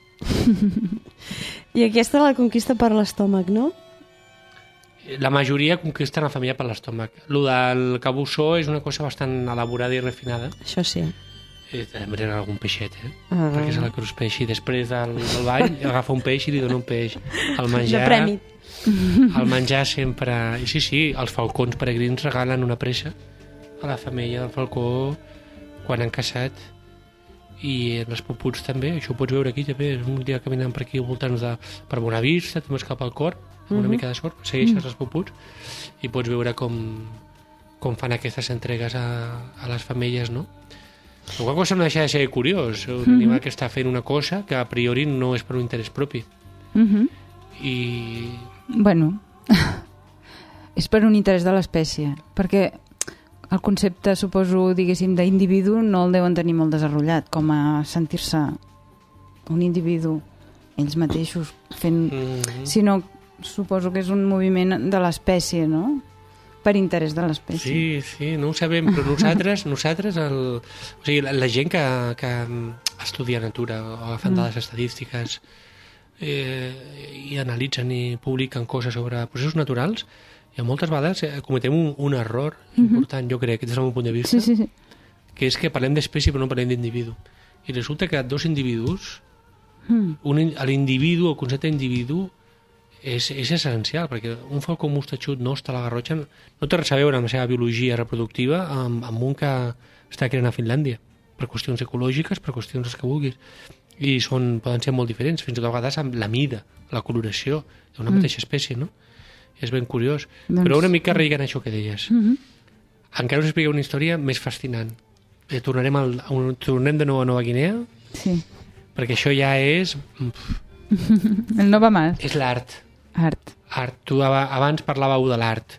I aquesta la conquista per l'estómac, no? La majoria conquisten la família per l'estómac. Lo del cabussó és una cosa bastant elaborada i refinada. Això sí. També era algun peixet, perquè se la cruspeixi. Després del ball agafa un peix i li dona un peix. De premi. El menjar sempre... Sí, els falcons peregrins regalen una pressa a la femella del falcó quan han caçat, i les puputs també, això ho pots veure aquí també, un dia caminant per aquí al voltant per Bonavista, te'n vas cap al cor, amb una mica de sort, segueixes les puputs i pots veure com fan aquestes entregues a les femelles, no? La qual cosa no deixa de ser curiós, un animal que està fent una cosa que a priori no és per un interès propi. I... Bueno, és per un interès de l'espècie, perquè el concepte, suposo, diguéssim, d'individu no el deuen tenir molt desenvolupat, com a sentir-se un individu ells mateixos fent... sinó suposo que és un moviment de l'espècie, no? Per interès de l'espècie. Sí, no ho sabem, però nosaltres o sigui, la gent que estudia natura o agafen dades estadístiques i analitzen i publiquen coses sobre processos naturals, i moltes vegades cometem un error important, jo crec, des del meu punt de vista, que és que parlem d'espècie però no parlem d'individu. I resulta que dos individus, l'individu, el concepte d'individu, és essencial, perquè un falcó mostatxut, no, està a la Garrotxa, no té res a veure amb la seva biologia reproductiva amb un que està creant a Finlàndia, per qüestions ecològiques, per qüestions que vulguis. I poden ser molt diferents, fins i tot a vegades amb la mida, la coloració d'una mateixa espècie, no? És ben curiós. Però una mica relligant això que deies. Encara us expliqueu una història més fascinant. Tornem de nou a Nova Guinea, perquè això ja és... El no va más. És l'art. Art. Tu abans parlàveu de l'art.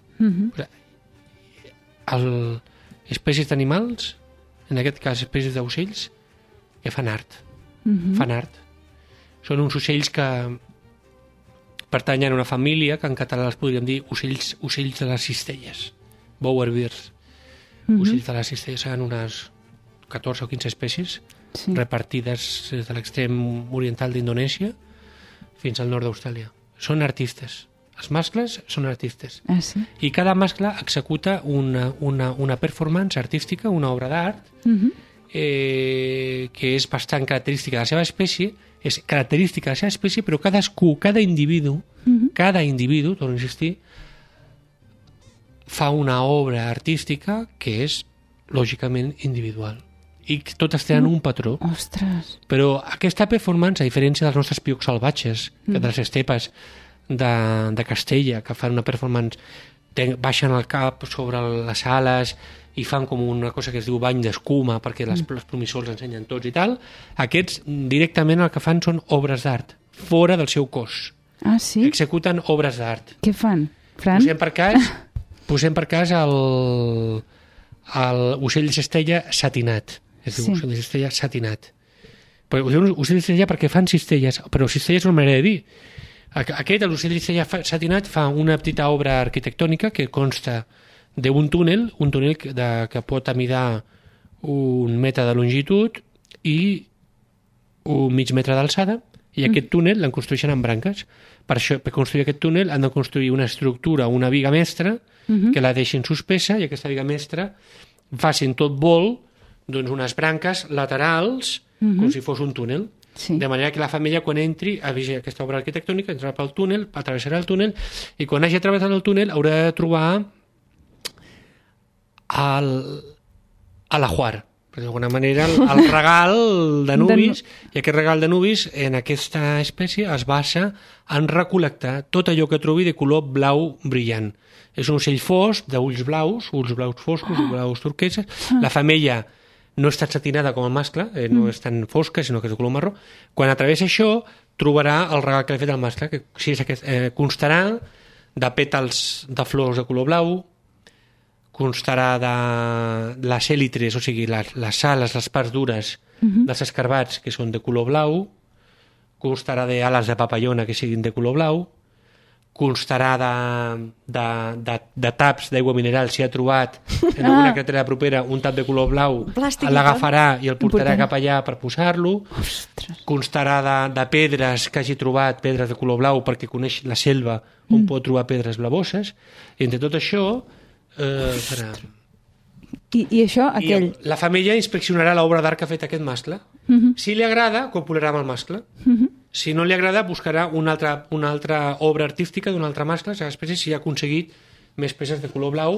Espècies d'animals, en aquest cas espècies d'ocells, que fan art. Fan art. Són uns ocells que pertanyen a una família que en català els podríem dir ocells de les cistelles. Bowerbirds. Ocells de les cistelles. Seran unes 14 o 15 espècies repartides des de l'extrem oriental d'Indonèsia fins al nord d'Austràlia. Són artistes. Els mascles són artistes. I cada mascle executa una performance artística, una obra d'art, que és bastant característica de la seva espècie, però cada individu, torno a insistir, fa una obra artística que és lògicament individual. I totes tenen un patró. Ostres. Però aquesta performance, a diferència dels nostres piocs salvatges, de les estepes de Castella, que fan una performance, baixen el cap sobre les ales i fan com una cosa que es diu bany d'escuma perquè les promissols ensenyen tots i tal, aquests directament el que fan són obres d'art, fora del seu cos. Ah, sí? Executen obres d'art. Què fan, Fran? Posem per cas l'ocell cistella satinat. Es diu ocell cistella satinat. Però ocell cistella perquè fan cistelles, però cistella és una manera de dir. L'ocell cistella satinat fa una petita obra arquitectònica que consta d'un túnel que pot amidar 1 metre de longitud i 1 mig metre d'alçada, i aquest túnel l'han construeixen amb branques. Per construir aquest túnel han de construir una estructura, una viga mestra, que la deixin suspesa, i aquesta viga mestra facin tot vol unes branques laterals, com si fos un túnel. De manera que la família, quan entri a veure aquesta obra arquitectònica, entrarà pel túnel, atravessarà el túnel, i quan hagi atravessat el túnel haurà de trobar a l'ajuar, d'alguna manera el regal de Nubis, i aquest regal de Nubis en aquesta espècie es basa en recol·lectar tot allò que trobi de color blau brillant. És un ocell fosc, d'ulls blaus foscos, blaus turqueses. La femella no està satinada com el mascle, no és tan fosca, sinó que és de color marró. Quan atravessa això, trobarà el regal que li ha fet el mascle, que constarà de pètals de flors de color blau, constarà de les èlitres, o sigui, les ales, les parts dures dels escarbats, que són de color blau, constarà d'ales de papallona que siguin de color blau, constarà de taps d'aigua mineral, si ha trobat en alguna carretera propera un tap de color blau, l'agafarà i el portarà cap allà per posar-lo. Constarà de pedres que hagi trobat, pedres de color blau, perquè coneix la selva on pot trobar pedres blavoses, i entre tot això I això, aquell... la femella inspeccionarà l'obra d'art que ha fet aquest mascle. Si li agrada, copularà amb el mascle. Si no li agrada, buscarà una altra obra artística d'un altre mascle, si ha aconseguit més peces de color blau,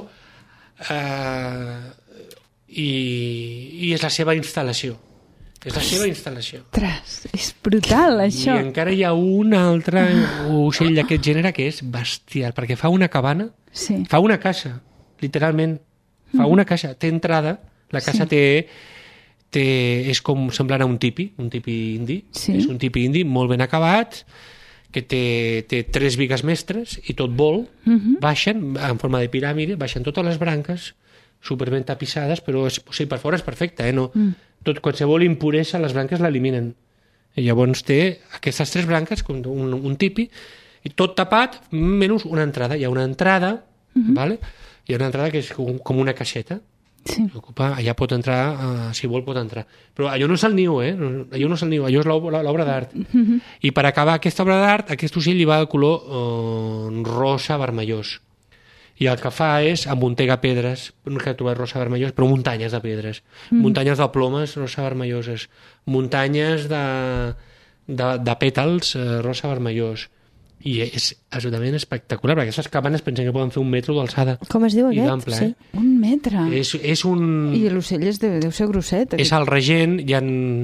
i és la seva instal·lació. Ostres, és brutal, això. I encara hi ha un altre ocell d'aquest gènere que és bestial, perquè fa una cabana, fa una casa, literalment, fa una casa, té entrada, la casa és com semblant a un tipi indi, és un tipi indi molt ben acabat, que té 3 bigues mestres i tot vol, baixen en forma de piràmide, baixen totes les branques, superben tapissades, però per fora és perfecte, qualsevol impuresa les branques l'eliminen. I llavors té aquestes 3 branques, com un tipi, i tot tapat, menys una entrada. Hi ha una entrada, hi ha una entrada que és com una caixeta. Allà pot entrar, si vol pot entrar. Però allò no és el niu, allò no és el niu, allò és l'obra d'art. I per acabar aquesta obra d'art, aquest ocell li va de color rosa vermellós. I el que fa és amuntega pedres, no que ha trobat rosa vermellós, però muntanyes de pedres, muntanyes de plomes rosa vermelloses, muntanyes de pètals rosa vermellós. i és absolutament espectacular, perquè aquestes cabanes pensen que poden fer 1 metre d'alçada. Com es diu I aquest? d'ample, Sí. 1 metre. És un... I l'ocell deu ser grosset. És el regent, hi ha...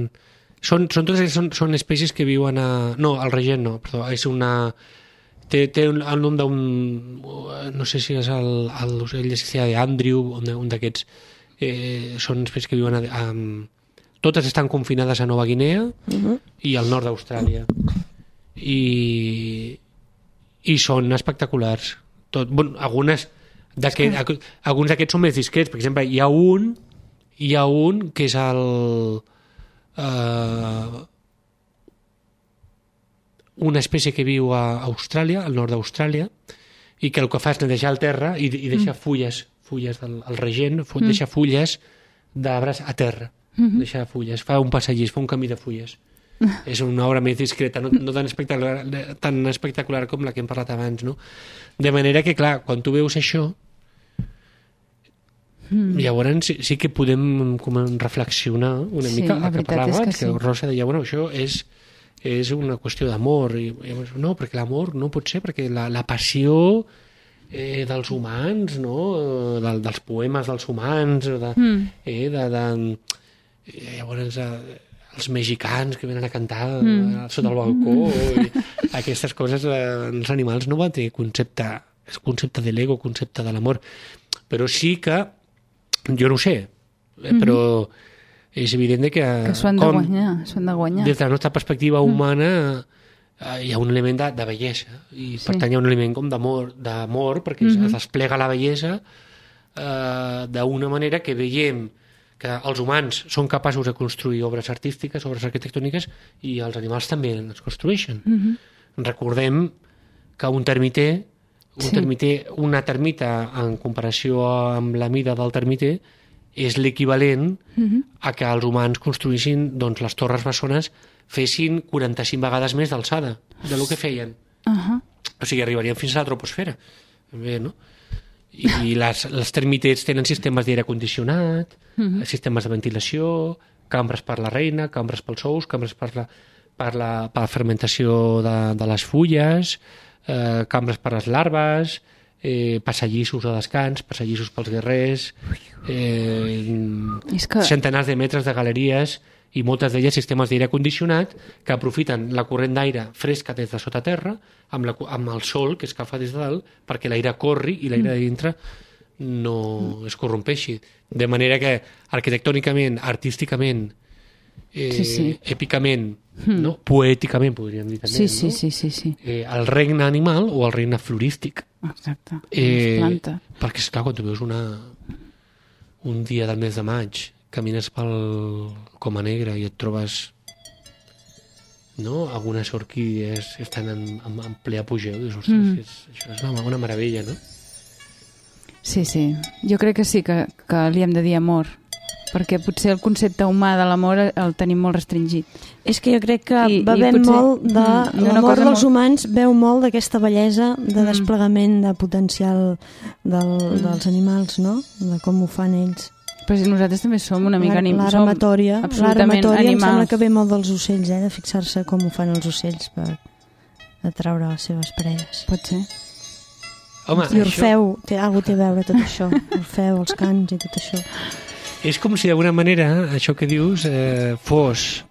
Són espècies que viuen a... No, el regent no, perdó, és una... Té el nom d'un... No sé si és l'ocell d'Andrew, un d'aquests. Són espècies que viuen a... Totes estan confinades a Nova Guinea i al nord d'Austràlia. I són espectaculars. Alguns d'aquests són més discrets. Per exemple, hi ha un que és una espècie que viu a Austràlia, al nord d'Austràlia, i que el que fa és netejar el terra i deixar fulles del regent, deixar fulles d'arbres a terra. Deixar fulles, fa un passadís, fa un camí de fulles. És una obra més discreta, no tan espectacular com la que hem parlat abans, no? De manera que, clar, quan tu veus això, llavors sí que podem reflexionar una mica el que parlava abans, que Rosa deia, bueno, això és una qüestió d'amor, i llavors, no, perquè l'amor no pot ser, perquè la passió dels humans, no? Dels poemes dels humans, llavors els mexicans que venen a cantar sota el balcó, i aquestes coses, els animals no van tenir concepte de l'ego, concepte de l'amor, però sí que jo no ho sé, però és evident que s'ho han de guanyar. Des de la nostra perspectiva humana hi ha un element de bellesa, i per tant hi ha un element com d'amor, perquè es desplega la bellesa d'una manera que veiem que els humans són capaços de construir obres artístiques, obres arquitectòniques, i els animals també les construeixen. Recordem que una termita, en comparació amb la mida del termiter, és l'equivalent a que els humans construïssin, doncs, les torres bessones fessin 45 vegades més d'alçada del que feien. O sigui, arribarien fins a la troposfera. Bé, no? I les termiters tenen sistemes d'aire condicionat, sistemes de ventilació, cambres per la reina, cambres pels ous, cambres per la fermentació de les fulles, cambres per les larves, passadissos de descans, passadissos pels guerrers, centenars de metres de galeries, i moltes d'elles sistemes d'aire condicionat que aprofiten la corrent d'aire fresca des de sota terra amb el sol que escalfa des de dalt perquè l'aire corri i l'aire de dintre no es corrompeixi. De manera que arquitectònicament, artísticament, èpicament, no? Poèticament, podríem dir també, sí. El regne animal o el regne florístic. Exacte, perquè, esclar, quan tu veus un dia del mes de maig camines pel Coma Negra i et trobes algunes orquídees estan en ple apogeu, dius, ostres, això és una meravella, no? Sí, jo crec que sí que li hem de dir amor, perquè potser el concepte humà de l'amor el tenim molt restringit. És que jo crec que bevem molt de... L'amor dels humans veu molt d'aquesta bellesa de desplegament de potencial dels animals, no? De com ho fan ells. Però si nosaltres també som una mica animals. L'arematòria animals. Em sembla que ve molt dels ocells, de fixar-se com ho fan els ocells per atraure les seves parelles. Pot ser. Home, I Orfeu, té a veure tot això. Orfeu, els cants i tot això. És com si d'alguna manera això que dius fos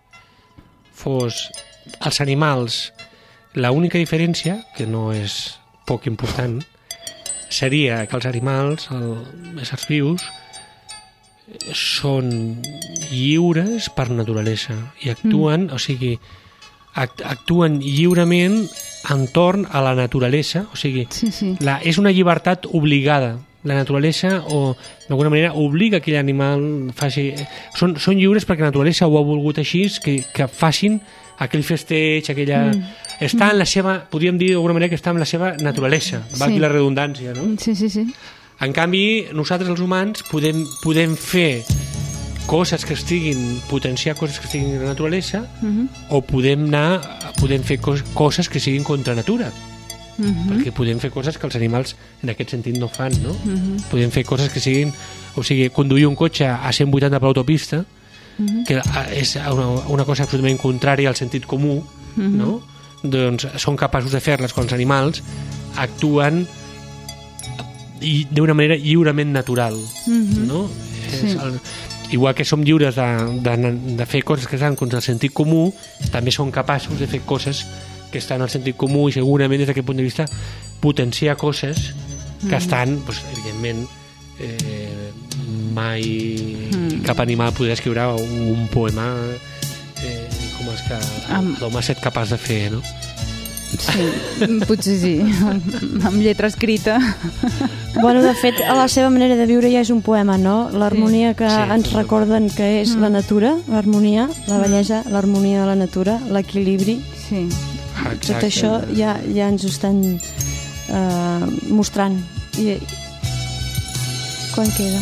els animals. L'única diferència, que no és poc important, seria que els animals, els éssers vius, són lliures per naturalesa i actuen, actuen lliurement entorn a la naturalesa, o sigui, és una llibertat obligada. La naturalesa, o d'alguna manera, obliga que l'animal faci... Són lliures perquè la naturalesa ho ha volgut així, que facin aquell festeig, aquella... Està en la seva... Podríem dir d'alguna manera que està en la seva naturalesa, valgui la redundància, no? Sí. En canvi, nosaltres els humans podem fer coses que potenciar coses que estiguin en la naturalesa, o podem fer coses que siguin contra natura, perquè podem fer coses que els animals en aquest sentit no fan, no? Podem fer coses que siguin, o sigui, conduir un cotxe a 180 per l'autopista, que és una cosa absolutament contrària al sentit comú, no? doncs són capaços de fer-les quan els animals actuen d'una manera lliurement natural, no? Sí. Igual que som lliures de fer coses que estan contra el sentit comú, també som capaços de fer coses que estan al sentit comú i segurament des d'aquest punt de vista potenciar coses que estan, doncs, evidentment, mai cap animal podrà escriure un poema com els que l'home ha estat capaç de fer, no? Sí, potser sí, amb lletra escrita. Bueno, de fet, a la seva manera de viure ja és un poema, no? L'harmonia que ens recorden que és la natura, l'harmonia, la bellesa, l'harmonia de la natura, l'equilibri. Sí. Tot això ja ens ho estan mostrant. I quan queda?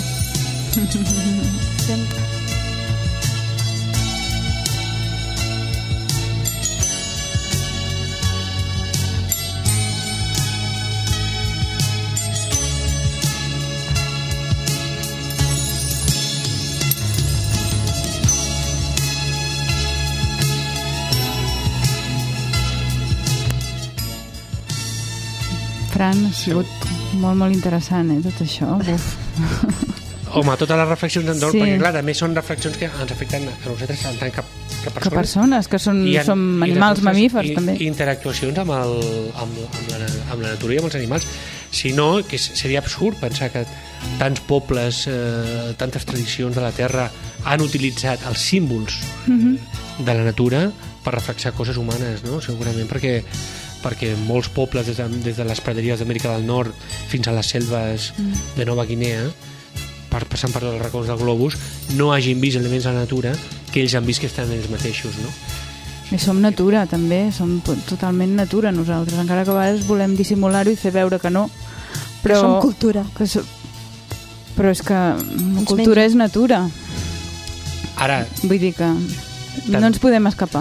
Fran, ha sigut molt interessant, tot això. Uf. Home, totes les reflexions d'entorn, Sí. perquè clar, també són reflexions que ens afecten a nosaltres en tant que persones. Que persones, que som animals mamífers, també. I interactuacions amb la natura i amb els animals. Si no, que seria absurd pensar que tants pobles, tantes tradicions de la Terra han utilitzat els símbols de la natura per reflexar coses humanes, no? Segurament perquè molts pobles des de les praderies d'Amèrica del Nord fins a les selves de Nova Guinea, passant per tots els racons del globus, no hagin vist elements de la natura que ells han vist que estan ells mateixos, no? I som natura, també, som totalment natura nosaltres, encara que a vegades volem dissimular-ho i fer veure que no. Però que som cultura. Però és que cultura és natura. Ara... Vull dir que no ens podem escapar.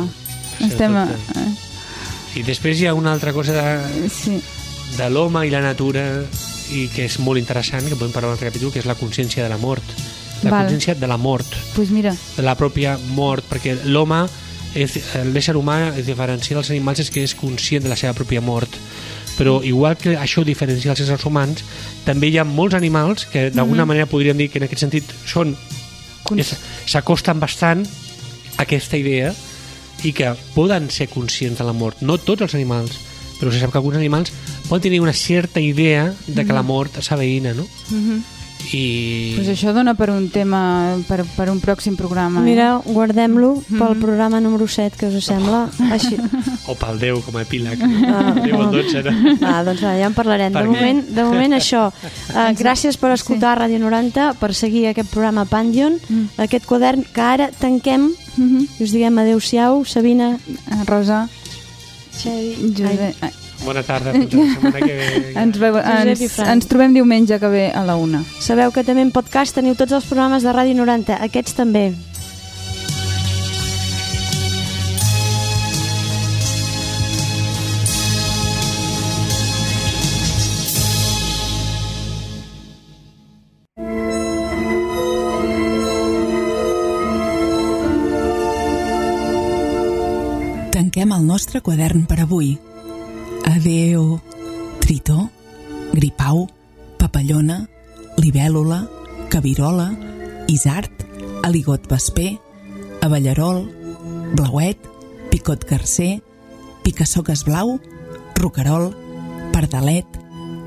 I després hi ha una altra cosa de l'home i la natura i que és molt interessant, que podem parlar en un altre capítol, que és la consciència de la mort. Consciència de la mort. Pues mira. De la pròpia mort, perquè l'home, l'ésser humà, es diferencia dels animals és que és conscient de la seva pròpia mort. Però igual que això diferencia els éssers humans, també hi ha molts animals que d'alguna manera podríem dir que en aquest sentit s'acosten bastant a aquesta idea i que poden ser conscients de la mort. No tots els animals, però se sap que alguns animals poden tenir una certa idea de que la mort s'aveïna, no? Pues això dona per un tema, per un pròxim programa. Mira, guardem-lo pel programa número 7, que us sembla? Així. O pel 10 com a epíleg. 10 o 12, no? Doncs ja en parlarem. De moment això. Gràcies per escoltar Ràdio 90, per seguir aquest programa Pandion, aquest quadern que ara tanquem i us diguem adeu-siau, Sabina, Rosa, Xevi, Josep. Bona tarda, fins la setmana que ve. Ens trobem diumenge que ve a la 1. Sabeu que també en podcast teniu tots els programes de Ràdio 90, aquests també. Tanquem el nostre quadern per avui. Adeo, tritó, gripau, papallona, libèl·lula, cabirola, isart, aligot vesper, avellarol, blauet, picot garcer, picasoques blau, roquerol, pardalet,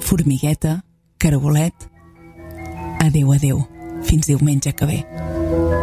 formigueta, caragolet. Adeu, adeu, fins diumenge que ve.